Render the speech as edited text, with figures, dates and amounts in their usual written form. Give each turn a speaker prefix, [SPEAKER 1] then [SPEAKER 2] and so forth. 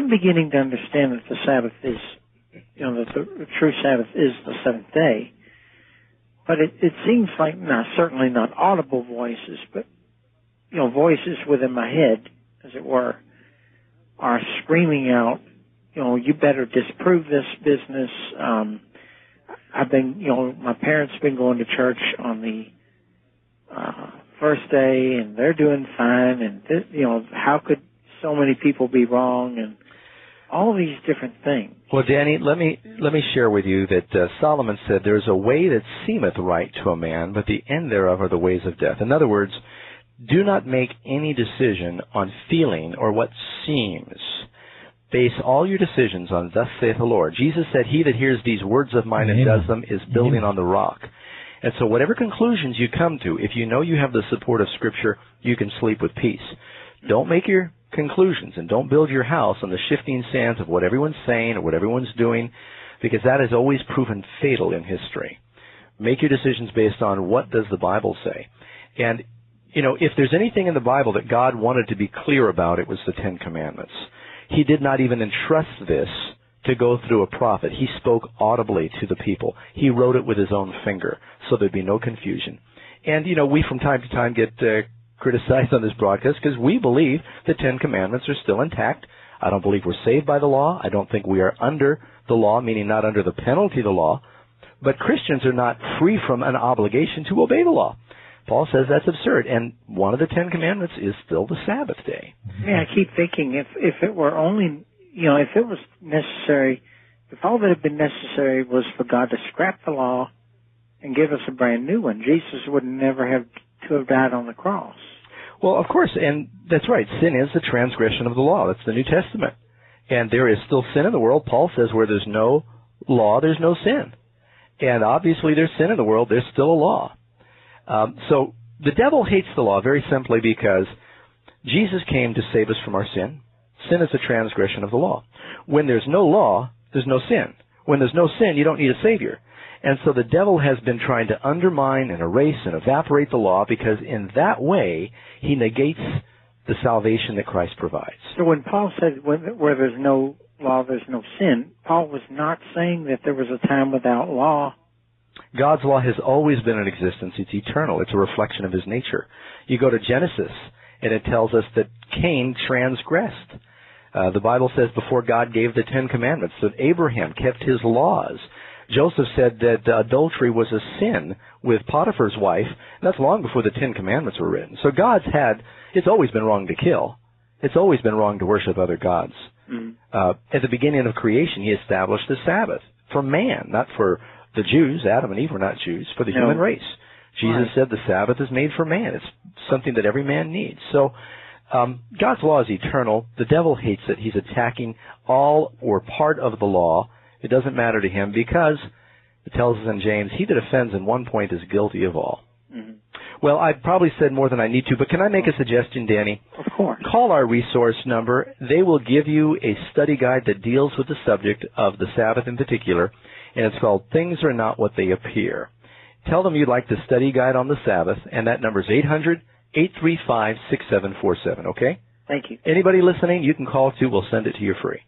[SPEAKER 1] I'm beginning to understand that the Sabbath is, that the true Sabbath is the seventh day. But it seems like, certainly not audible voices, but, voices within my head, as it were, are screaming out, you better disprove this business. I've been, my parents have been going to church on the first day, and they're doing fine, and, how could so many people be wrong, and all these different things.
[SPEAKER 2] Well, Danny, let me share with you that Solomon said, "There's a way that seemeth right to a man, but the end thereof are the ways of death." In other words, do not make any decision on feeling or what seems. Base all your decisions on thus saith the Lord. Jesus said, "He that hears these words of mine and does them is building on the rock." And so whatever conclusions you come to, if you know you have the support of Scripture, you can sleep with peace. Don't make your conclusions and don't build your house on the shifting sands of what everyone's saying or what everyone's doing, because that has always proven fatal in history. Make your decisions based on what does the Bible say. And, if there's anything in the Bible that God wanted to be clear about, it was the Ten Commandments. He did not even entrust this to go through a prophet. He spoke audibly to the people. He wrote it with his own finger, so there'd be no confusion. And, we from time to time get criticized on this broadcast because we believe the Ten Commandments are still intact. I don't believe we're saved by the law. I don't think we are under the law, meaning not under the penalty of the law. But Christians are not free from an obligation to obey the law. Paul says that's absurd, and one of the Ten Commandments is still the Sabbath day.
[SPEAKER 1] Yeah, I keep thinking if it were only, if it was necessary, if all that had been necessary was for God to scrap the law and give us a brand new one, Jesus would never have to have died on the cross.
[SPEAKER 2] Well, of course, and that's right. Sin is the transgression of the law. That's the New Testament. And there is still sin in the world. Paul says where there's no law, there's no sin. And obviously there's sin in the world, there's still a law. So the devil hates the law very simply because Jesus came to save us from our sin. Sin is a transgression of the law. When there's no law, there's no sin. When there's no sin, you don't need a Savior. And so the devil has been trying to undermine and erase and evaporate the law because in that way he negates the salvation that Christ provides.
[SPEAKER 1] So when Paul said where there's no law, there's no sin, Paul was not saying that there was a time without law.
[SPEAKER 2] God's law has always been in existence. It's eternal. It's a reflection of his nature. You go to Genesis, and it tells us that Cain transgressed. The Bible says before God gave the Ten Commandments that Abraham kept his laws. Joseph said that adultery was a sin with Potiphar's wife, and that's long before the Ten Commandments were written. So it's always been wrong to kill. It's always been wrong to worship other gods. At the beginning of creation, he established the Sabbath for man, not for the Jews. Adam and Eve were not Jews, for the human race. Jesus said the Sabbath is made for man. It's something that every man needs. So God's law is eternal. The devil hates it. He's attacking all or part of the law. It doesn't matter to him because it tells us in James, he that offends in one point is guilty of all. Well, I've probably said more than I need to, but can I make a suggestion, Danny?
[SPEAKER 1] Of course.
[SPEAKER 2] Call our resource number. They will give you a study guide that deals with the subject of the Sabbath in particular, and it's called Things Are Not What They Appear. Tell them you'd like the study guide on the Sabbath, and that number is 800-835-6747, okay?
[SPEAKER 1] Thank you.
[SPEAKER 2] Anybody listening, you can call too. We'll send it to you free.